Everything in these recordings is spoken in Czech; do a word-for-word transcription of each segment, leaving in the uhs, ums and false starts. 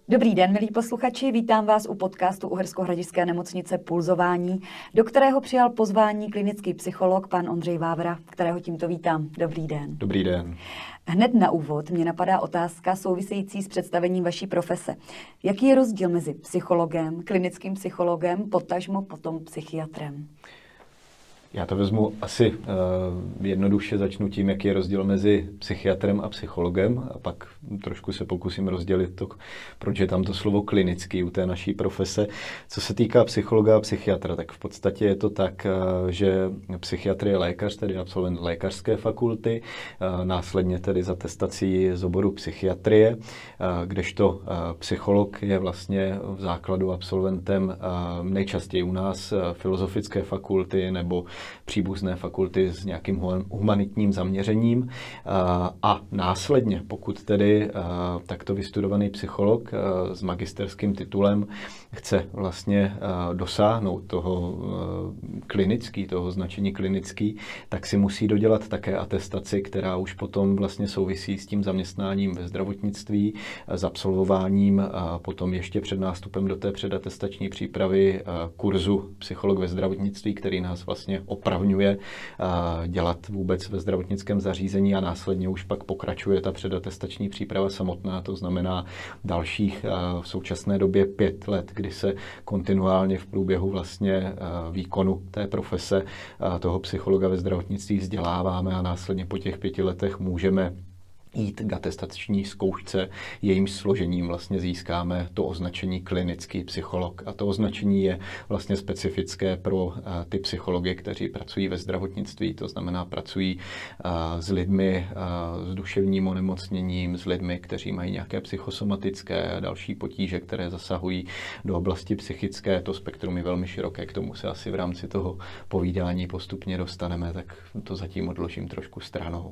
Dobrý den, milí posluchači, vítám vás u podcastu Uherskohradišťské nemocnice Pulzování, do kterého přijal pozvání klinický psycholog pan Ondřej Vávra, kterého tímto vítám. Dobrý den. Dobrý den. Hned na úvod mě napadá otázka související s představením vaší profese. Jaký je rozdíl mezi psychologem, klinickým psychologem, potažmo potom psychiatrem? Já to vezmu asi uh, jednoduše, začnu tím, jaký je rozdíl mezi psychiatrem a psychologem a pak trošku se pokusím rozdělit to, proč je tam to slovo klinický u té naší profese. Co se týká psychologa a psychiatra, tak v podstatě je to tak, uh, že psychiatr je lékař, tedy absolvent lékařské fakulty, uh, následně tedy z atestací z oboru psychiatrie, uh, kdežto uh, psycholog je vlastně v základu absolventem uh, nejčastěji u nás uh, filozofické fakulty nebo příbuzné fakulty s nějakým humanitním zaměřením a následně, pokud tedy takto vystudovaný psycholog s magisterským titulem chce vlastně dosáhnout toho klinický, toho značení klinický, tak si musí dodělat také atestaci, která už potom vlastně souvisí s tím zaměstnáním ve zdravotnictví, s absolvováním a potom ještě před nástupem do té předatestační přípravy kurzu psycholog ve zdravotnictví, který nás vlastně opravňuje dělat vůbec ve zdravotnickém zařízení a následně už pak pokračuje ta předatestační příprava samotná, to znamená dalších v současné době pět let, kdy se kontinuálně v průběhu vlastně výkonu té profese toho psychologa ve zdravotnictví vzděláváme a následně po těch pěti letech můžeme jít k atestační zkoušce, jejím složením vlastně získáme to označení klinický psycholog. A to označení je vlastně specifické pro ty psychology, kteří pracují ve zdravotnictví, to znamená pracují s lidmi s duševním onemocněním, s lidmi, kteří mají nějaké psychosomatické a další potíže, které zasahují do oblasti psychické. To spektrum je velmi široké, k tomu se asi v rámci toho povídání postupně dostaneme, tak to zatím odložím trošku stranou.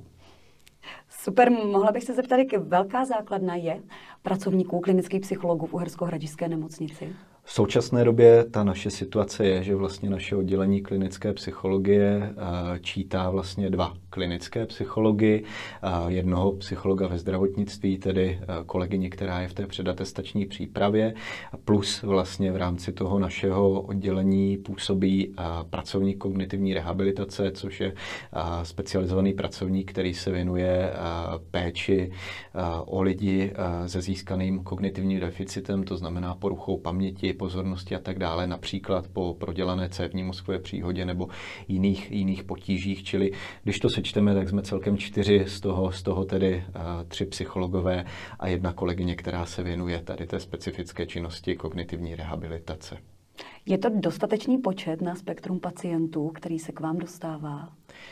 Super, mohla bych se zeptat, jak velká základna je pracovníků klinických psychologů v Uherskohradišťské nemocnici? V současné době ta naše situace je, že vlastně naše oddělení klinické psychologie čítá vlastně dva klinické psychology, jednoho psychologa ve zdravotnictví, tedy kolegyni, která je v té předatestační přípravě, plus vlastně v rámci toho našeho oddělení působí pracovník kognitivní rehabilitace, což je specializovaný pracovník, který se věnuje péči o lidi se získaným kognitivním deficitem, to znamená poruchou paměti, pozornosti a tak dále, například po prodělané cévní mozkové příhodě nebo jiných, jiných potížích. Čili když to sečteme, tak jsme celkem čtyři, z toho, z toho tedy uh, tři psychologové a jedna kolegyně, která se věnuje tady té specifické činnosti kognitivní rehabilitace. Je to dostatečný počet na spektrum pacientů, který se k vám dostává?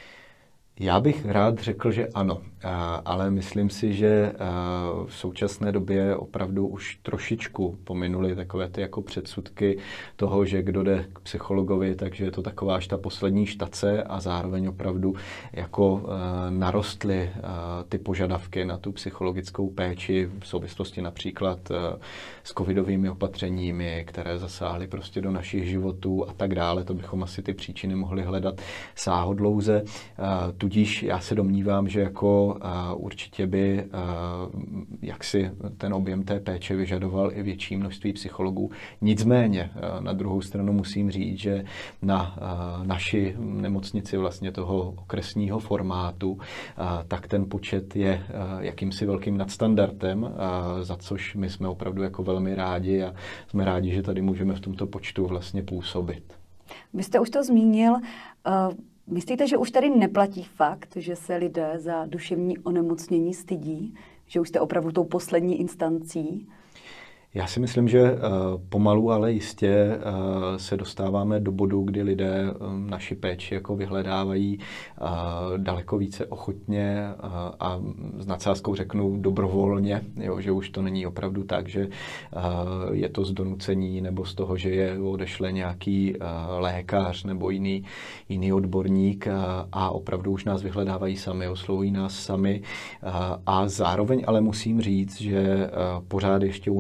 Já bych rád řekl, že ano, ale myslím si, že v současné době opravdu už trošičku pominuli takové ty jako předsudky toho, že kdo jde k psychologovi, takže je to taková až ta poslední štace a zároveň opravdu jako narostly ty požadavky na tu psychologickou péči v souvislosti například s covidovými opatřeními, které zasáhly prostě do našich životů a tak dále. To bychom asi ty příčiny mohli hledat sáhodlouze. Tudíž já se domnívám, že jako uh, určitě by uh, jaksi ten objem té péče vyžadoval i větší množství psychologů. Nicméně uh, na druhou stranu musím říct, že na uh, naši nemocnici vlastně toho okresního formátu, uh, tak ten počet je uh, jakýmsi velkým nadstandardem, uh, za což my jsme opravdu jako velmi rádi a jsme rádi, že tady můžeme v tomto počtu vlastně působit. Vy jste už to zmínil, uh... Myslíte, že už tady neplatí fakt, že se lidé za duševní onemocnění stydí? Že už jste opravdu tou poslední instancí? Já si myslím, že uh, pomalu, ale jistě uh, se dostáváme do bodu, kdy lidé um, naši péči jako vyhledávají uh, daleko více ochotně uh, a s nadsázkou řeknu dobrovolně, jo, že už to není opravdu tak, že uh, je to z donucení nebo z toho, že je odešle nějaký uh, lékař nebo jiný, jiný odborník uh, a opravdu už nás vyhledávají sami, oslovují nás sami uh, a zároveň ale musím říct, že uh, pořád ještě u nás tady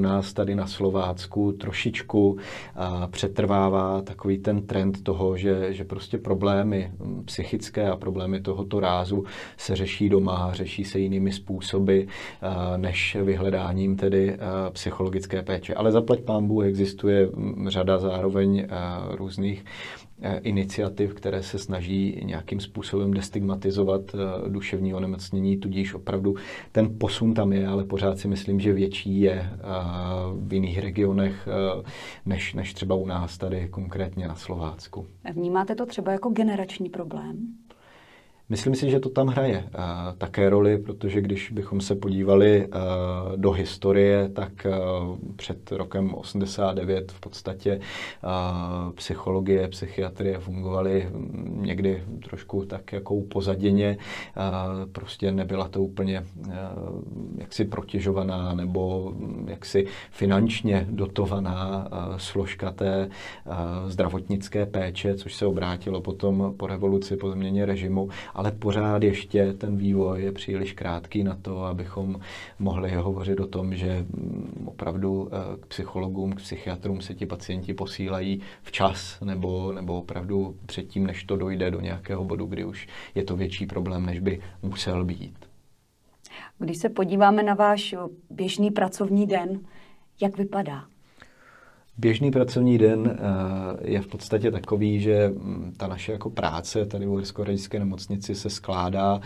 tady na Slovácku trošičku přetrvává takový ten trend toho, že, že prostě problémy psychické a problémy tohoto rázu se řeší doma, řeší se jinými způsoby, než vyhledáním tedy psychologické péče. Ale zaplať pánbůh existuje řada zároveň různých iniciativ, které se snaží nějakým způsobem destigmatizovat duševní onemocnění, tudíž opravdu ten posun tam je, ale pořád si myslím, že větší je v jiných regionech, než, než třeba u nás tady konkrétně na Slovácku. Vnímáte to třeba jako generační problém? Myslím si, že to tam hraje uh, také roli, protože když bychom se podívali uh, do historie, tak uh, před rokem osmdesát devět v podstatě uh, psychologie, psychiatrie fungovaly někdy trošku tak jako upozaděně. Uh, prostě nebyla to úplně uh, jaksi protěžovaná nebo jaksi finančně dotovaná uh, složka té uh, zdravotnické péče, což se obrátilo potom po revoluci, po změně režimu. Ale pořád ještě ten vývoj je příliš krátký na to, abychom mohli hovořit o tom, že opravdu k psychologům, k psychiatrům se ti pacienti posílají včas nebo, nebo opravdu předtím, než to dojde do nějakého bodu, kdy už je to větší problém, než by musel být. Když se podíváme na váš běžný pracovní den, jak vypadá? Běžný pracovní den je v podstatě takový, že ta naše jako práce tady v Uhersko-Hradišťské nemocnici se skládá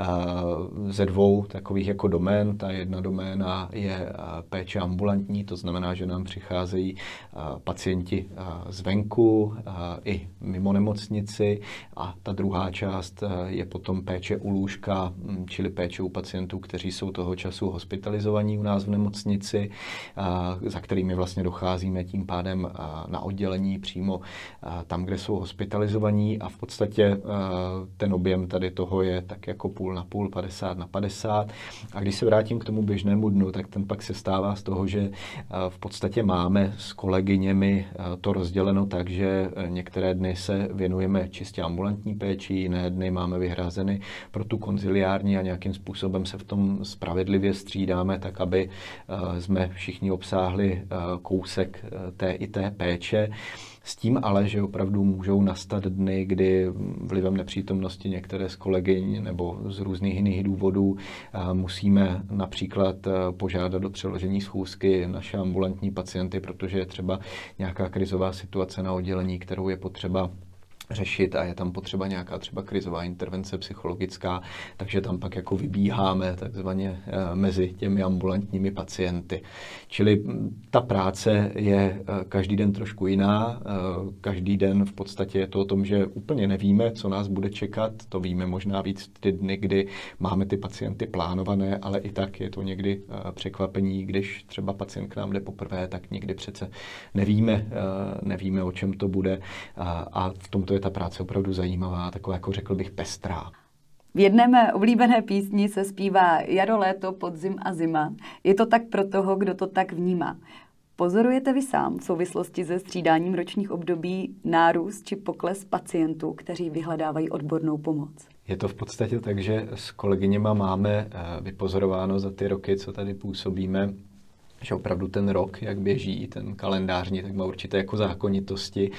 ze dvou takových jako domén. Ta jedna doména je péče ambulantní, to znamená, že nám přicházejí pacienti zvenku i mimo nemocnici, a ta druhá část je potom péče u lůžka, čili péče u pacientů, kteří jsou toho času hospitalizovaní u nás v nemocnici, za kterými vlastně docházíme tím pádem na oddělení přímo tam, kde jsou hospitalizovaní, a v podstatě ten objem tady toho je tak jako půl na půl, padesát na padesát. A když se vrátím k tomu běžnému dnu, tak ten pak se stává z toho, že v podstatě máme s kolegyněmi to rozděleno tak, že některé dny se věnujeme čistě ambulantní péči, jiné dny máme vyhrazeny pro tu konziliární a nějakým způsobem se v tom spravedlivě střídáme, tak aby jsme všichni obsáhli kousek té i té péče. S tím ale, že opravdu můžou nastat dny, kdy vlivem nepřítomnosti některé z kolegyň nebo z různých jiných důvodů musíme například požádat o přeložení schůzky naše ambulantní pacienty, protože je třeba nějaká krizová situace na oddělení, kterou je potřeba řešit a je tam potřeba nějaká třeba krizová intervence psychologická, takže tam pak jako vybíháme takzvaně mezi těmi ambulantními pacienty. Čili ta práce je každý den trošku jiná, každý den v podstatě je to o tom, že úplně nevíme, co nás bude čekat, to víme možná víc ty dny, kdy máme ty pacienty plánované, ale i tak je to někdy překvapení, když třeba pacient k nám jde poprvé, tak někdy přece nevíme, nevíme, o čem to bude, a v tomto je ta práce opravdu zajímavá, taková, jako řekl bych, pestrá. V jedné mé oblíbené písni se zpívá jaro, léto, podzim a zima. Je to tak pro toho, kdo to tak vnímá. Pozorujete vy sám v souvislosti se střídáním ročních období nárůst či pokles pacientů, kteří vyhledávají odbornou pomoc? Je to v podstatě tak, že s kolegyněma máme vypozorováno za ty roky, co tady působíme, že opravdu ten rok, jak běží, ten kalendářní, tak má určité jako zákonitosti,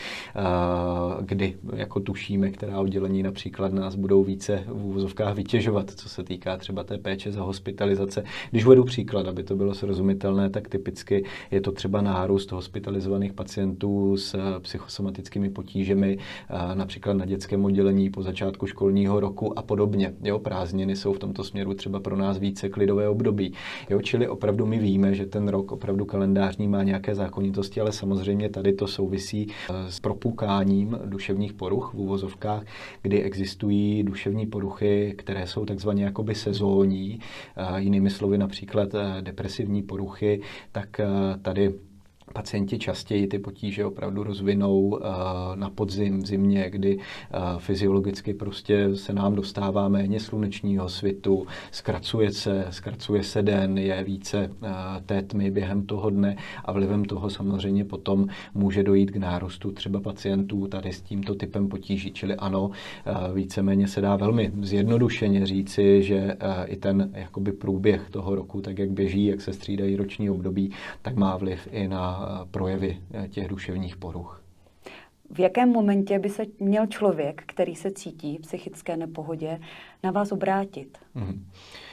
kdy jako tušíme, která oddělení například nás budou více v úvozovkách vytěžovat, co se týká třeba té péče za hospitalizace. Když uvedu příklad, aby to bylo srozumitelné, tak typicky je to třeba nárůst hospitalizovaných pacientů s psychosomatickými potížemi, například na dětském oddělení po začátku školního roku a podobně. Jo, prázdniny jsou v tomto směru třeba pro nás více klidové období. Jo, čili opravdu my víme, že ten rok opravdu kalendářní má nějaké zákonitosti, ale samozřejmě tady to souvisí s propukáním duševních poruch v uvozovkách, kdy existují duševní poruchy, které jsou takzvaně jakoby sezónní, jinými slovy například depresivní poruchy, tak tady pacienti častěji ty potíže opravdu rozvinou na podzim, v zimě, kdy fyziologicky prostě se nám dostává méně slunečního svitu, zkracuje se, zkracuje se den, je více té tmy během toho dne a vlivem toho samozřejmě potom může dojít k nárůstu třeba pacientů tady s tímto typem potíží. Čili ano, víceméně se dá velmi zjednodušeně říci, že i ten jakoby průběh toho roku, tak jak běží, jak se střídají roční období, tak má vliv i na projevy těch duševních poruch. V jakém momentě by se měl člověk, který se cítí v psychické nepohodě, na vás obrátit? Mm-hmm.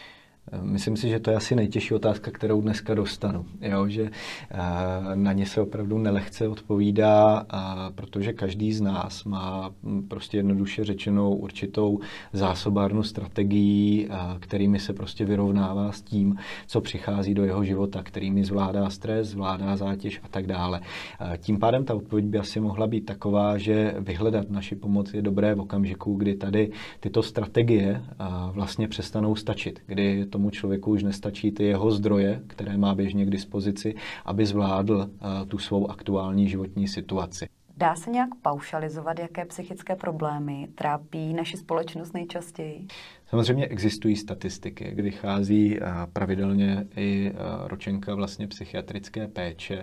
Myslím si, že to je asi nejtěžší otázka, kterou dneska dostanu. Jo? Že na ně se opravdu nelehce odpovídá, protože každý z nás má prostě jednoduše řečenou určitou zásobárnu strategii, kterými se prostě vyrovnává s tím, co přichází do jeho života, kterými zvládá stres, zvládá zátěž a tak dále. Tím pádem ta odpověď by asi mohla být taková, že vyhledat naši pomoc je dobré v okamžiku, kdy tady tyto strategie vlastně přestanou stačit, kdy tomu člověku už nestačí ty jeho zdroje, které má běžně k dispozici, aby zvládl uh, tu svou aktuální životní situaci. Dá se nějak paušalizovat, jaké psychické problémy trápí naši společnost nejčastěji? Samozřejmě existují statistiky, kdy chází pravidelně i ročenka vlastně psychiatrické péče.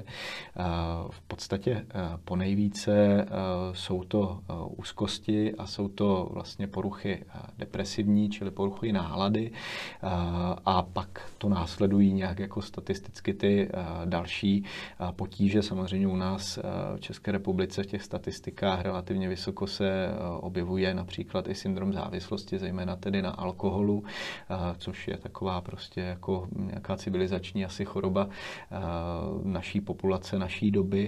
V podstatě ponejvíce jsou to úzkosti a jsou to vlastně poruchy depresivní, čili poruchy nálady, a pak to následují nějak jako statisticky ty další potíže. Samozřejmě u nás v České republice v těch statistikách relativně vysoko se objevuje například i syndrom závislosti, zejména tedy na alkoholu, což je taková prostě jako nějaká civilizační asi choroba naší populace, naší doby.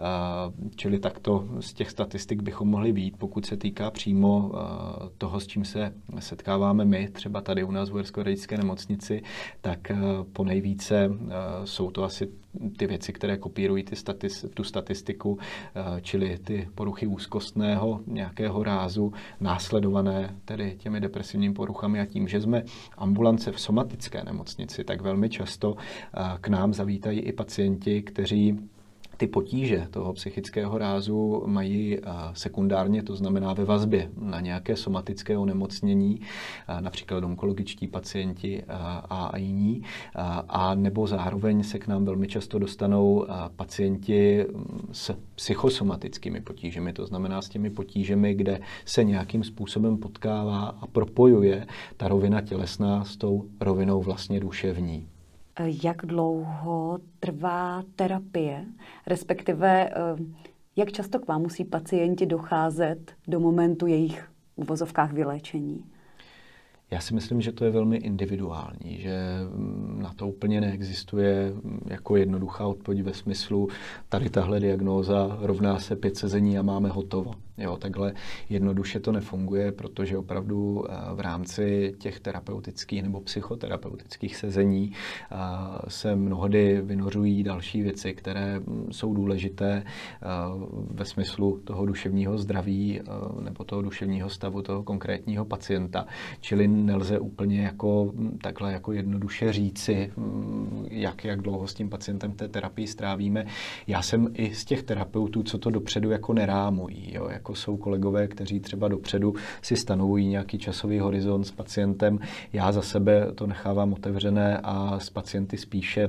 Čili takto z těch statistik bychom mohli vyjít, pokud se týká přímo toho, s čím se setkáváme my, třeba tady u nás v Uhersko-Hradišťské nemocnici, tak ponejvíce jsou to asi ty věci, které kopírují ty statis, tu statistiku, čili ty poruchy úzkostného nějakého rázu, následované tedy těmi depresivními poruchami a tím, že jsme ambulance v somatické nemocnici, tak velmi často k nám zavítají i pacienti, kteří ty potíže toho psychického rázu mají sekundárně, to znamená ve vazbě na nějaké somatické onemocnění, například onkologičtí pacienti a jiní, a nebo zároveň se k nám velmi často dostanou pacienti s psychosomatickými potížemi, to znamená s těmi potížemi, kde se nějakým způsobem potkává a propojuje ta rovina tělesná s tou rovinou vlastně duševní. Jak dlouho trvá terapie, respektive jak často k vám musí pacienti docházet do momentu jejich v uvozovkách vyléčení? Já si myslím, že to je velmi individuální, že na to úplně neexistuje jako jednoduchá odpověď ve smyslu tady tahle diagnóza rovná se pět sezení a máme hotovo. Jo, takhle jednoduše to nefunguje, protože opravdu v rámci těch terapeutických nebo psychoterapeutických sezení se mnohdy vynořují další věci, které jsou důležité ve smyslu toho duševního zdraví nebo toho duševního stavu toho konkrétního pacienta. Čili nelze úplně jako takhle jako jednoduše říci, jak, jak dlouho s tím pacientem té terapii strávíme. Já jsem i z těch terapeutů, co to dopředu jako nerámují, jo, jako jsou kolegové, kteří třeba dopředu si stanovují nějaký časový horizont s pacientem. Já za sebe to nechávám otevřené a s pacienty spíše uh,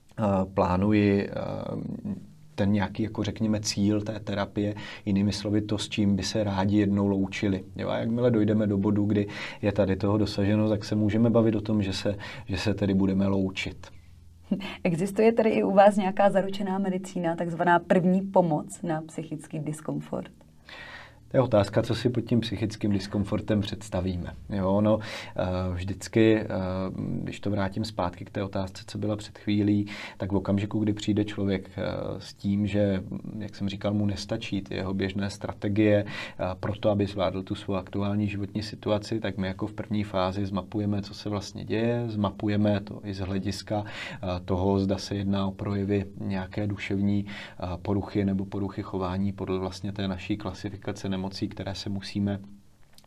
plánuji uh, ten nějaký, jako řekněme, cíl té terapie, jinými slovy to, s čím by se rádi jednou loučili. Jo, a jakmile dojdeme do bodu, kdy je tady toho dosaženo, tak se můžeme bavit o tom, že se, že se tedy budeme loučit. Existuje tedy i u vás nějaká zaručená medicína, takzvaná první pomoc na psychický diskomfort? To je otázka, co si pod tím psychickým diskomfortem představíme. Jo, no, vždycky, když to vrátím zpátky k té otázce, co byla před chvílí, tak v okamžiku, kdy přijde člověk s tím, že, jak jsem říkal, mu nestačí ty jeho běžné strategie pro to, aby zvládl tu svou aktuální životní situaci, tak my jako v první fázi zmapujeme, co se vlastně děje, zmapujeme to i z hlediska toho, zda se jedná o projevy nějaké duševní poruchy nebo poruchy chování podle vlastně té naší klasifikace nemocí, které se musíme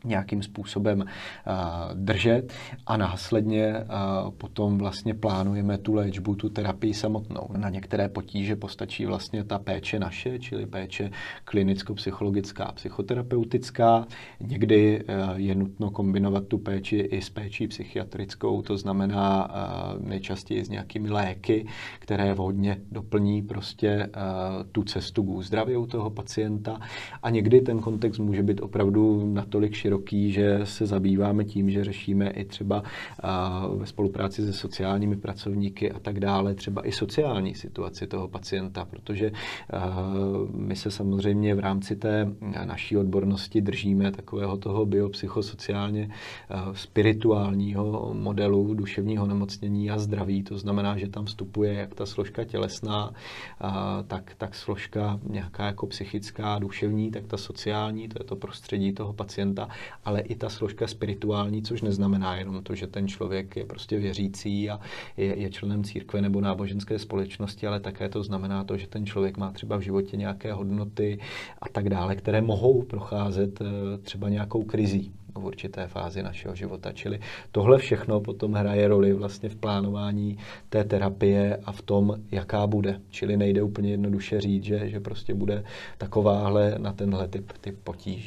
nějakým způsobem držet a následně potom vlastně plánujeme tu léčbu, tu terapii samotnou. Na některé potíže postačí vlastně ta péče naše, čili péče klinicko-psychologická, psychoterapeutická. Někdy je nutno kombinovat tu péči i s péčí psychiatrickou, to znamená nejčastěji s nějakými léky, které vhodně doplní prostě tu cestu k uzdraví u toho pacienta. A někdy ten kontext může být opravdu natolik široký, že se zabýváme tím, že řešíme i třeba ve spolupráci se sociálními pracovníky a tak dále, třeba i sociální situaci toho pacienta, protože my se samozřejmě v rámci té naší odbornosti držíme takového toho biopsychosociálně spirituálního modelu duševního nemocnění a zdraví. To znamená, že tam vstupuje jak ta složka tělesná, tak, tak složka nějaká jako psychická, duševní, tak ta sociální, to je to prostředí toho pacienta, ale i ta složka spirituální, což neznamená jenom to, že ten člověk je prostě věřící a je, je členem církve nebo náboženské společnosti, ale také to znamená to, že ten člověk má třeba v životě nějaké hodnoty a tak dále, které mohou procházet třeba nějakou krizí v určité fázi našeho života. Čili tohle všechno potom hraje roli vlastně v plánování té terapie a v tom, jaká bude. Čili nejde úplně jednoduše říct, že, že prostě bude takováhle na tenhle typ, typ potíží.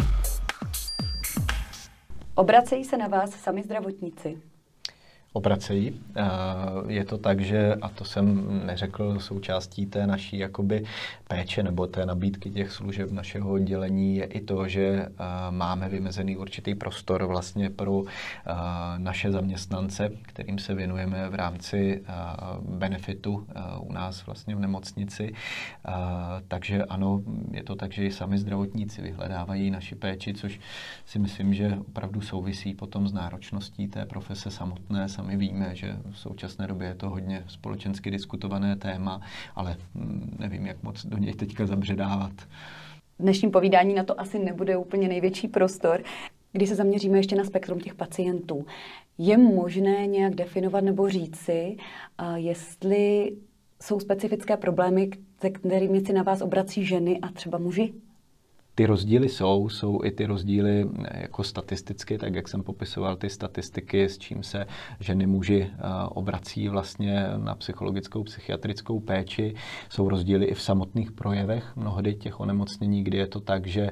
Obracejí se na vás sami zdravotníci? Obracejí. Je to tak, že, a to jsem neřekl, součástí té naší jakoby péče nebo té nabídky těch služeb našeho oddělení je i to, že máme vymezený určitý prostor vlastně pro naše zaměstnance, kterým se věnujeme v rámci benefitu u nás vlastně v nemocnici. Takže ano, je to tak, že i sami zdravotníci vyhledávají naši péči, což si myslím, že opravdu souvisí potom s náročností té profese samotné. My víme, že v současné době je to hodně společensky diskutované téma, ale nevím, jak moc do něj teďka zabředávat. V dnešním povídání na to asi nebude úplně největší prostor. Když se zaměříme ještě na spektrum těch pacientů, je možné nějak definovat nebo říci, jestli jsou specifické problémy, se kterými si na vás obrací ženy a třeba muži? Ty rozdíly jsou, jsou i ty rozdíly jako statisticky, tak jak jsem popisoval ty statistiky, s čím se ženy muži obrací vlastně na psychologickou, psychiatrickou péči. Jsou rozdíly i v samotných projevech mnohdy těch onemocnění, kdy je to tak, že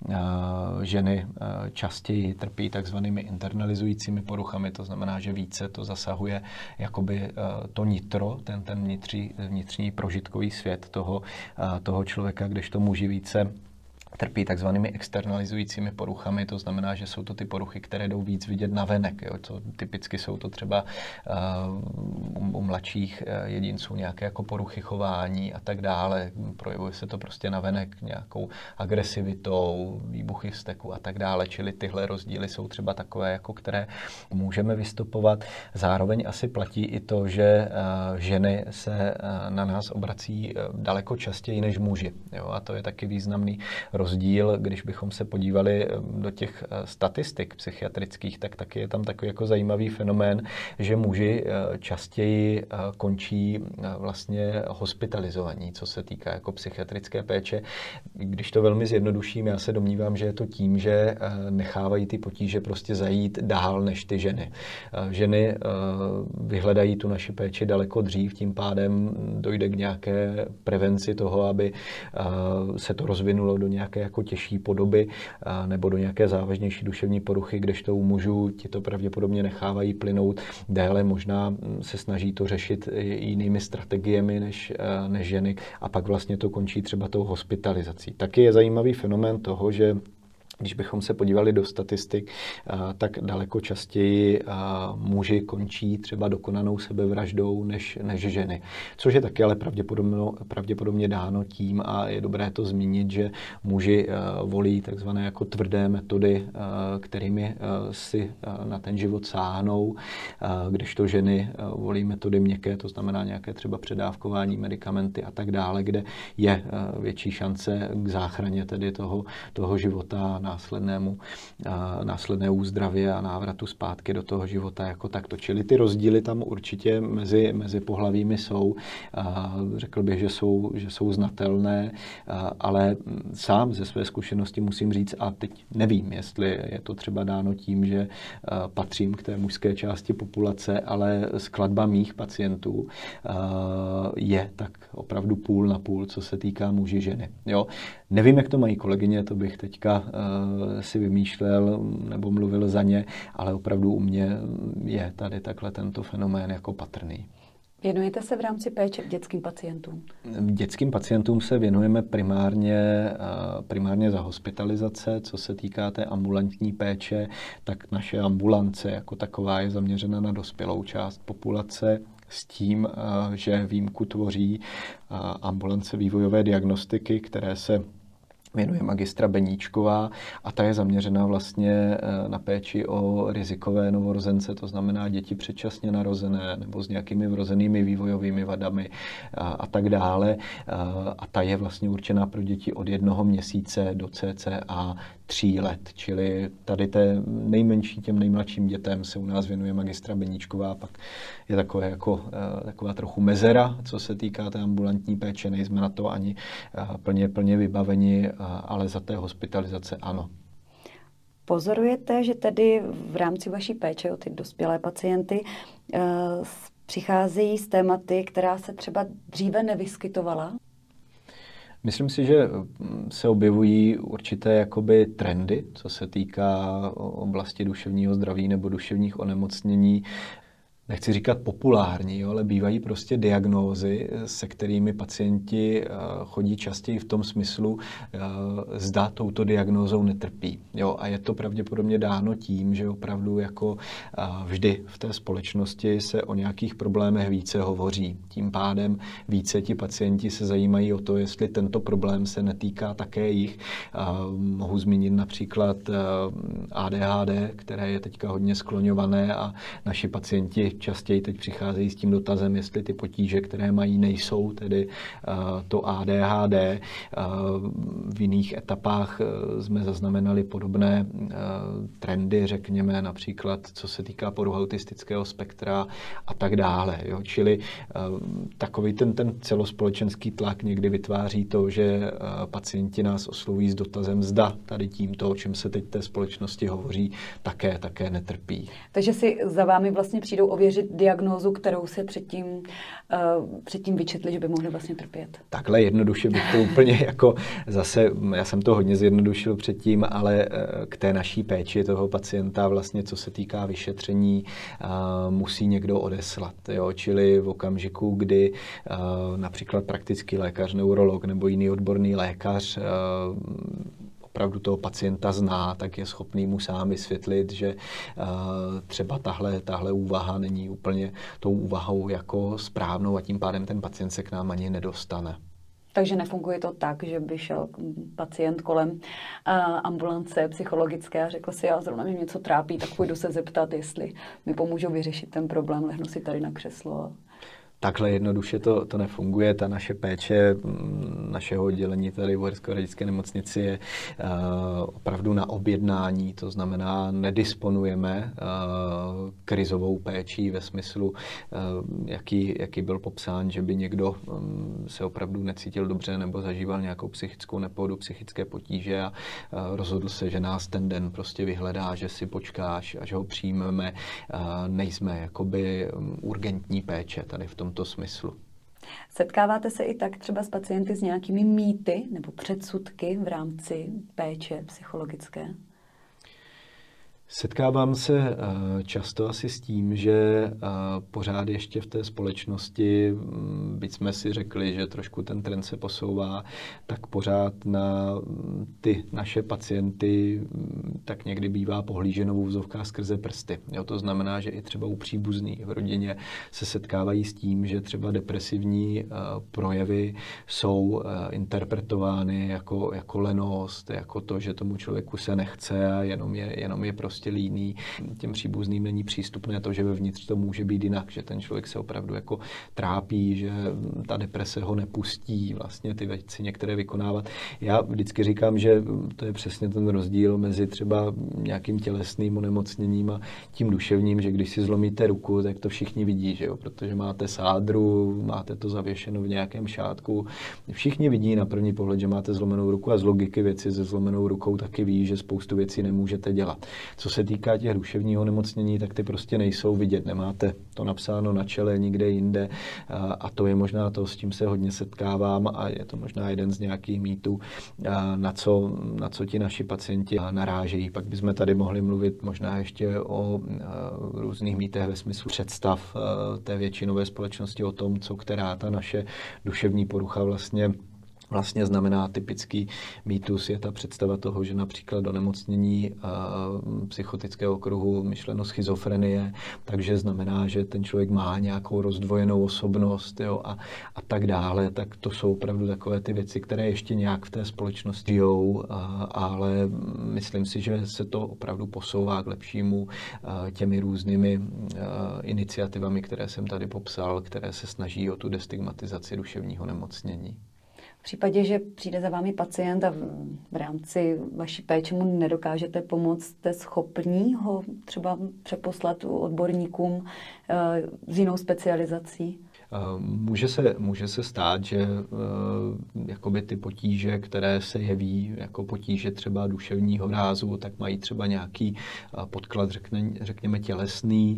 ženy častěji trpí takzvanými internalizujícími poruchami, to znamená, že více to zasahuje jakoby to nitro, ten, ten vnitřní, vnitřní prožitkový svět toho, toho člověka, kdežto muži více trpí takzvanými externalizujícími poruchami, to znamená, že jsou to ty poruchy, které jdou víc vidět navenek. Jo? To, typicky jsou to třeba uh, u, u mladších uh, jedinců nějaké jako poruchy chování a tak dále. Projevuje se to prostě navenek nějakou agresivitou, výbuchy vzteku a tak dále. Čili tyhle rozdíly jsou třeba takové, jako které můžeme vystupovat. Zároveň asi platí i to, že uh, ženy se uh, na nás obrací uh, daleko častěji než muži. Jo? A to je taky významný rozdíl, když bychom se podívali do těch statistik psychiatrických, tak taky je tam takový jako zajímavý fenomén, že muži častěji končí vlastně hospitalizovaní, co se týká jako psychiatrické péče. Když to velmi zjednoduším, já se domnívám, že je to tím, že nechávají ty potíže prostě zajít dál než ty ženy. Ženy vyhledají tu naši péči daleko dřív, tím pádem dojde k nějaké prevenci toho, aby se to rozvinulo do nějaké jako těžší podoby nebo do nějaké závažnější duševní poruchy, kdežto u mužů ti to pravděpodobně nechávají plynout déle, možná se snaží to řešit jinými strategiemi než, než ženy a pak vlastně to končí třeba tou hospitalizací. Taky je zajímavý fenomén toho, že když bychom se podívali do statistik, tak daleko častěji muži končí třeba dokonanou sebevraždou než, než ženy. Což je taky ale pravděpodobně, pravděpodobně dáno tím, a je dobré to zmínit, že muži volí takzvané jako tvrdé metody, kterými si na ten život sáhnou, kdežto ženy volí metody měkké, to znamená nějaké třeba předávkování, medikamenty a tak dále, kde je větší šance k záchraně tedy toho, toho života následnému, následné úzdravě a návratu zpátky do toho života jako takto. Čili ty rozdíly tam určitě mezi, mezi pohlavími jsou. Řekl bych, že jsou, že jsou znatelné, ale sám ze své zkušenosti musím říct, a teď nevím, jestli je to třeba dáno tím, že patřím k té mužské části populace, ale skladba mých pacientů je tak opravdu půl na půl, co se týká muži ženy. Jo? Nevím, jak to mají kolegyně, to bych teďka uh, si vymýšlel nebo mluvil za ně, ale opravdu u mě je tady takhle tento fenomén jako patrný. Věnujete se v rámci péče dětským pacientům? Dětským pacientům se věnujeme primárně, primárně za hospitalizace. Co se týká té ambulantní péče, tak naše ambulance jako taková je zaměřena na dospělou část populace s tím, že výjimku tvoří ambulance vývojové diagnostiky, které se věnuje magistra Beníčková a ta je zaměřena vlastně na péči o rizikové novorozence, to znamená děti předčasně narozené nebo s nějakými vrozenými vývojovými vadami a, a tak dále. A ta je vlastně určená pro děti od jednoho měsíce do cca tří let, čili tady té nejmenší, těm nejmladším dětem se u nás věnuje magistra Beníčková, pak je takové jako, taková trochu mezera, co se týká té ambulantní péče, nejsme na to ani plně, plně vybaveni, ale za té hospitalizace ano. Pozorujete, že tedy v rámci vaší péče o ty dospělé pacienty uh, přicházejí s tématy, která se třeba dříve nevyskytovala? Myslím si, že se objevují určité jakoby trendy, co se týká oblasti duševního zdraví nebo duševních onemocnění. Nechci říkat populární, jo, ale bývají prostě diagnózy, se kterými pacienti chodí častěji v tom smyslu, zda touto diagnózou netrpí. Jo, a je to pravděpodobně dáno tím, že opravdu jako vždy v té společnosti se o nějakých problémech více hovoří. Tím pádem více ti pacienti se zajímají o to, jestli tento problém se netýká také jich. Mohu zmínit například A D H D, které je teďka hodně skloňované a naši pacienti častěji teď přicházejí s tím dotazem, jestli ty potíže, které mají, nejsou tedy uh, to A D H D. Uh, v jiných etapách uh, jsme zaznamenali podobné uh, trendy, řekněme, například co se týká poruch autistického spektra a tak dále. Jo? Čili uh, takový ten, ten celospolečenský tlak někdy vytváří to, že uh, pacienti nás oslovují s dotazem, zda tady tímto, o čem se teď té společnosti hovoří, také, také netrpí. Takže si za vámi vlastně přijdou ověřit diagnózu, kterou se předtím, uh, předtím vyčetli, že by mohli vlastně trpět. Takhle jednoduše bych to úplně jako zase, já jsem to hodně zjednodušil předtím, ale k té naší péči toho pacienta vlastně, co se týká vyšetření, uh, musí někdo odeslat. Jo? Čili v okamžiku, kdy uh, například praktický lékař, neurolog nebo jiný odborný lékař uh, opravdu toho pacienta zná, tak je schopný mu sám vysvětlit, že uh, třeba tahle, tahle úvaha není úplně tou úvahou jako správnou a tím pádem ten pacient se k nám ani nedostane. Takže nefunguje to tak, že by šel pacient kolem uh, ambulance psychologické a řekl si, já zrovna mě něco trápí, tak půjdu se zeptat, jestli mi pomůžou vyřešit ten problém, lehnu si tady na křeslo. Takhle jednoduše to, to nefunguje. Ta naše péče našeho oddělení tady v Uhersko-Hradišťské nemocnici je uh, opravdu na objednání, to znamená, nedisponujeme uh, krizovou péčí ve smyslu, uh, jaký, jaký byl popsán, že by někdo um, se opravdu necítil dobře nebo zažíval nějakou psychickou nepohodu, psychické potíže a uh, rozhodl se, že nás ten den prostě vyhledá, že si počkáš a že ho přijmeme. Uh, nejsme jakoby um, urgentní péče tady v tom to smyslu. Setkáváte se i tak třeba s pacienty s nějakými mýty nebo předsudky v rámci péče psychologické? Setkávám se často asi s tím, že pořád ještě v té společnosti, byť jsme si řekli, že trošku ten trend se posouvá, tak pořád na ty naše pacienty tak někdy bývá pohlíženo v úvozovkách skrze prsty. Jo, to znamená, že i třeba u příbuzných v rodině se setkávají s tím, že třeba depresivní projevy jsou interpretovány jako, jako lenost, jako to, že tomu člověku se nechce a jenom je, jenom je prostě prostě líný. Těm příbuzným není přístupné to, že vevnitř to může být jinak, že ten člověk se opravdu jako trápí, že ta deprese ho nepustí vlastně ty věci některé vykonávat. Já vždycky říkám, že to je přesně ten rozdíl mezi třeba nějakým tělesným onemocněním a tím duševním, že když si zlomíte ruku, tak to všichni vidí, že jo? Protože máte sádru, máte to zavěšeno v nějakém šátku. Všichni vidí na první pohled, že máte zlomenou ruku a z logiky věci se zlomenou rukou taky ví, že spoustu věcí nemůžete dělat. Co se týká těch duševního onemocnění, tak ty prostě nejsou vidět. Nemáte to napsáno na čele nikde jinde a to je možná to, s čím se hodně setkávám a je to možná jeden z nějakých mýtů, na co, na co ti naši pacienti narážejí. Pak bychom tady mohli mluvit možná ještě o různých mýtech ve smyslu představ té většinové společnosti o tom, co která ta naše duševní porucha vlastně vlastně znamená. Typický mýtus je ta představa toho, že například onemocnění uh, psychotického okruhu, myšleno schizofrenie, takže znamená, že ten člověk má nějakou rozdvojenou osobnost, jo, a, a tak dále. Tak to jsou opravdu takové ty věci, které ještě nějak v té společnosti žijou, uh, ale myslím si, že se to opravdu posouvá k lepšímu uh, těmi různými uh, iniciativami, které jsem tady popsal, které se snaží o tu destigmatizaci duševního nemocnění. V případě, že přijde za vámi pacient a v, v rámci vaší péče mu nedokážete pomoct, jste schopní ho třeba přeposlat odborníkům e, s jinou specializací? Může se, může se stát, že jakoby ty potíže, které se jeví jako potíže třeba duševního rázu, tak mají třeba nějaký podklad, řekne, řekněme, tělesný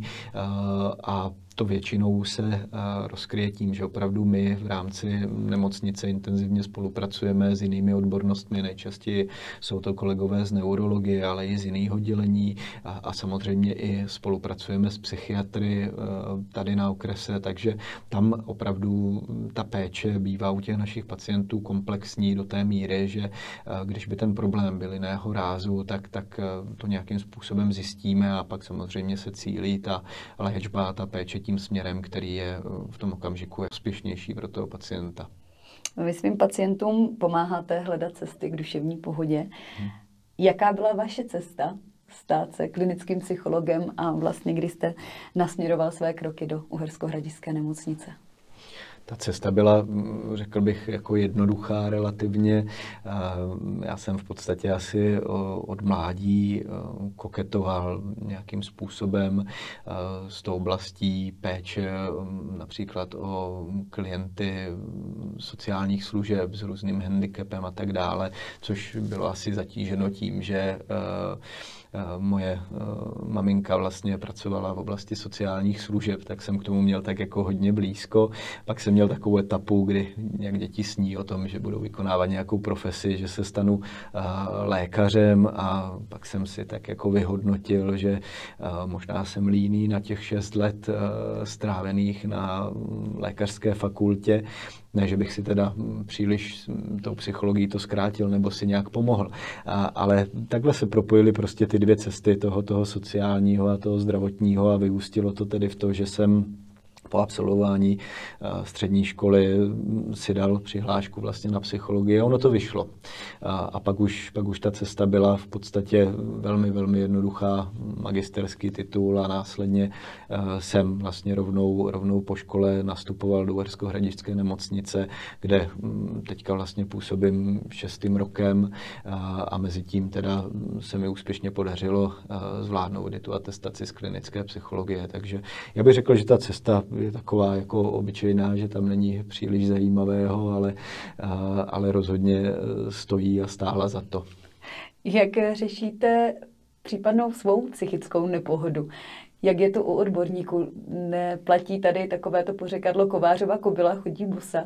a to většinou se rozkryje tím, že opravdu my v rámci nemocnice intenzivně spolupracujeme s jinými odbornostmi. Nejčastěji jsou to kolegové z neurologie, ale i z jiných oddělení a, a samozřejmě i spolupracujeme s psychiatry tady na okrese, takže tam opravdu ta péče bývá u těch našich pacientů komplexní do té míry, že když by ten problém byl jiného rázu, tak, tak to nějakým způsobem zjistíme a pak samozřejmě se cílí ta léčba, ta péče tím směrem, který je v tom okamžiku úspěšnější pro toho pacienta. Vy svým pacientům pomáháte hledat cesty k duševní pohodě. Hmm. Jaká byla vaše cesta stát se klinickým psychologem a vlastně kdy jste nasměroval své kroky do Uherskohradišťské nemocnice? Ta cesta byla, řekl bych, jako jednoduchá relativně. Já jsem v podstatě asi od mládí koketoval nějakým způsobem s tou oblastí péče, například o klienty sociálních služeb s různým handicapem a tak dále, což bylo asi zatíženo tím, že moje maminka vlastně pracovala v oblasti sociálních služeb, tak jsem k tomu měl tak jako hodně blízko. Pak jsem měl takovou etapu, kdy nějak děti sní o tom, že budou vykonávat nějakou profesi, že se stanu lékařem a pak jsem si tak jako vyhodnotil, že možná jsem líný na těch šest let strávených na lékařské fakultě. Ne, že bych si teda příliš tou psychologií to zkrátil nebo si nějak pomohl, a, ale takhle se propojily prostě ty dvě cesty toho, toho sociálního a toho zdravotního a vyústilo to tedy v to, že jsem po absolvování střední školy si dal přihlášku vlastně na psychologii a ono to vyšlo. A, a pak, už, pak už ta cesta byla v podstatě velmi, velmi jednoduchá, magisterský titul a následně jsem vlastně rovnou, rovnou po škole nastupoval do Uherskohradišťské nemocnice, kde teďka vlastně působím šestým rokem a, a mezi tím teda se mi úspěšně podařilo zvládnout i tu atestaci z klinické psychologie. Takže já bych řekl, že ta cesta je taková jako obyčejná, že tam není příliš zajímavého, ale, ale rozhodně stojí a stála za to. Jak řešíte případnou svou psychickou nepohodu? Jak je to u odborníků? Neplatí tady takovéto pořekadlo Kovářova kobyla chodí bosa?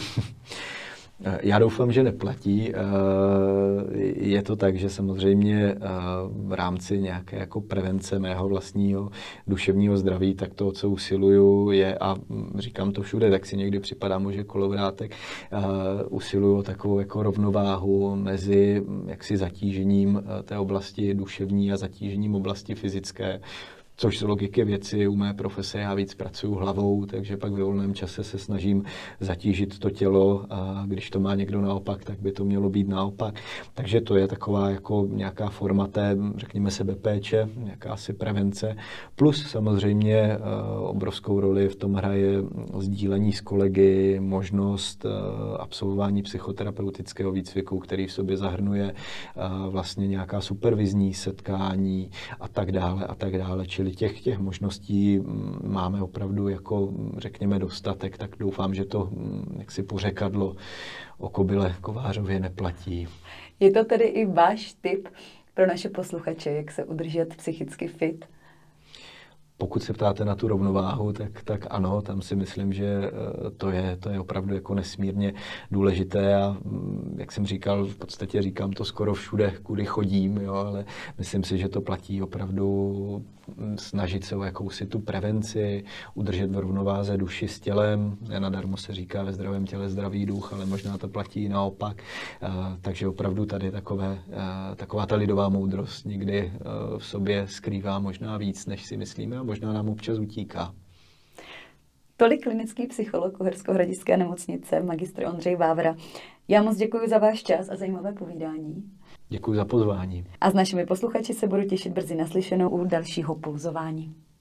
Já doufám, že neplatí. Je to tak, že samozřejmě v rámci nějaké jako prevence mého vlastního duševního zdraví, tak to, co usiluju, je, a říkám to všude, tak si někdy připadá možná kolovrátek, usiluju o takovou jako rovnováhu mezi jaksi zatížením té oblasti duševní a zatížením oblasti fyzické. Což z logiky věci u mé profese já víc pracuju hlavou, takže pak ve volném čase se snažím zatížit to tělo a když to má někdo naopak, tak by to mělo být naopak. Takže to je taková jako nějaká forma té, řekněme, sebepéče, nějaká asi prevence. Plus samozřejmě obrovskou roli v tom hraje sdílení s kolegy, možnost absolvování psychoterapeutického výcviku, který v sobě zahrnuje vlastně nějaká supervizní setkání a tak dále a tak dále. Čili těch, těch možností máme opravdu jako, řekněme, dostatek, tak doufám, že to jaksi pořekadlo o kobyle kovářově neplatí. Je to tedy i váš tip pro naše posluchače, jak se udržet psychicky fit? Pokud se ptáte na tu rovnováhu, tak, tak ano, tam si myslím, že to je, to je opravdu jako nesmírně důležité a jak jsem říkal, v podstatě říkám to skoro všude, kudy chodím, jo, ale myslím si, že to platí opravdu snažit se o jakousi tu prevenci, udržet v rovnováze duši s tělem, nenadarmo se říká ve zdravém těle zdravý duch, ale možná to platí i naopak, takže opravdu tady takové, taková ta lidová moudrost někdy v sobě skrývá možná víc, než si myslíme a možná nám občas utíká. Tolik klinický psycholog Uherskohradišťské nemocnice, magistr Ondřej Vávra. Já moc děkuji za váš čas a zajímavé povídání. Děkuji za pozvání. A s našimi posluchači se budu těšit brzy naslyšenou u dalšího pulzování.